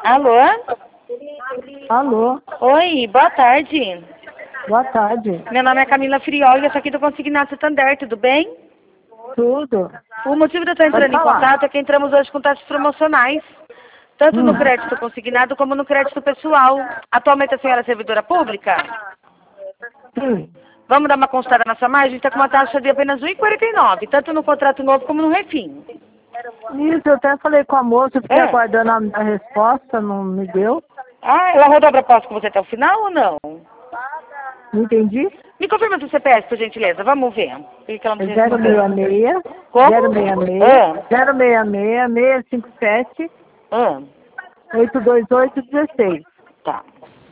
Alô? Alô, Oi, boa tarde. boa tarde. Meu nome é Camila Frioli, eu sou aqui do Consignado Santander, tudo bem? Tudo? O motivo de eu estar Pode entrando em falar. contato é que entramos hoje com taxas promocionais, tanto no Hum. crédito consignado como no crédito pessoal. Atualmente a senhora é servidora pública? Sim. Vamos dar uma consultada na sua margem? A gente está com uma taxa de apenas R$ 1,49, tanto no contrato novo como no refim. Isso, eu até falei com a moça, fiquei É. aguardando a resposta, não me deu. Ah, ela rodou a proposta com você até o final ou não? Não entendi? Me confirma seu CPF, por gentileza, vamos ver. Por que ela não É te respondeu? 066 Como? 066 066 657 Ah, 828 16. tá.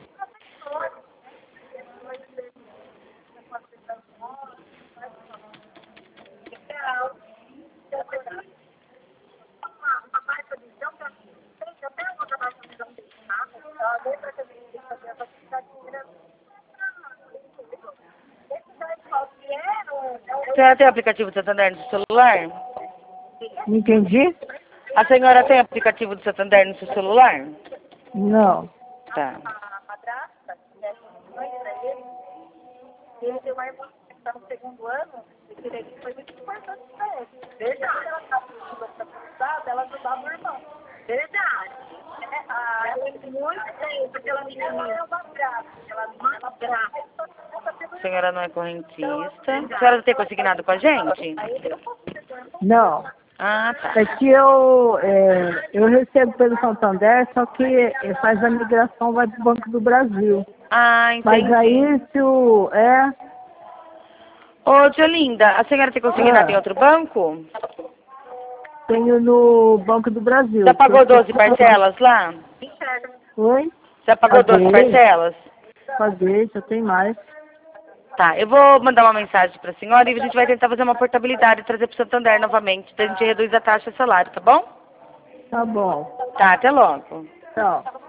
A senhora tem aplicativo do Santander no seu celular? Não entendi? A senhora tem aplicativo do Santander no seu celular? Não. Tá. A senhora não é correntista. A senhora tem consignado com a gente? Não. Ah, tá. É que eu recebo pelo Santander, só que faz a migração, vai para o Banco do Brasil. Ah, Mas entendi. aí se o... Ô, tia Linda, a senhora tem consignado em outro banco? Tenho no Banco do Brasil. Já pagou 12 parcelas lá? Oi? Já pagou 12 Paguei. parcelas? Paguei, já tem mais. Tá, eu vou mandar uma mensagem pra senhora e a gente vai tentar fazer uma portabilidade e trazer pro Santander novamente. Daí a gente reduz a taxa de salário, tá bom? Tá bom. Tá, até logo. Tchau.